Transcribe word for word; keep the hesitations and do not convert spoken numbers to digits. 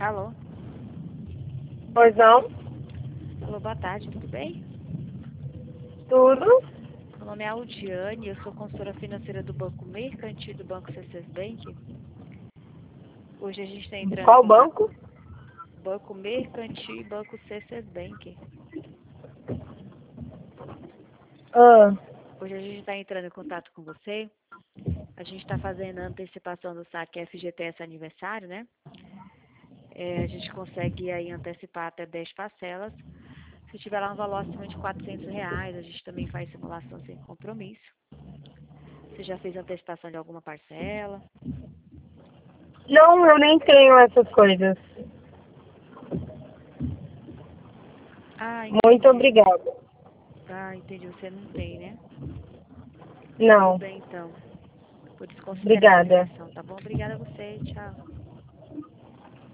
Alô? Pois não? Alô, boa tarde, tudo bem? Tudo? Meu nome é Aldiane, eu sou consultora financeira do Banco Mercantil do Banco C C S Bank. Hoje a gente está De entrando em qual contato banco? com o Banco Mercantil e Banco C C S Bank. Ah, Hoje a gente está entrando em contato com você. A gente está fazendo a antecipação do saque F G T S aniversário, né? É, a gente consegue aí antecipar até dez parcelas. Se tiver lá um valor acima de quatrocentos reais, a gente também faz simulação sem compromisso. Você já fez antecipação de alguma parcela? não, eu nem tenho essas coisas. Ah, Muito entendi. obrigada. Ah, entendi. Você não tem, né? Tudo Não, bem, então. Por desconsiderar a obrigada. ligação, tá bom? Obrigada a você. Tchau.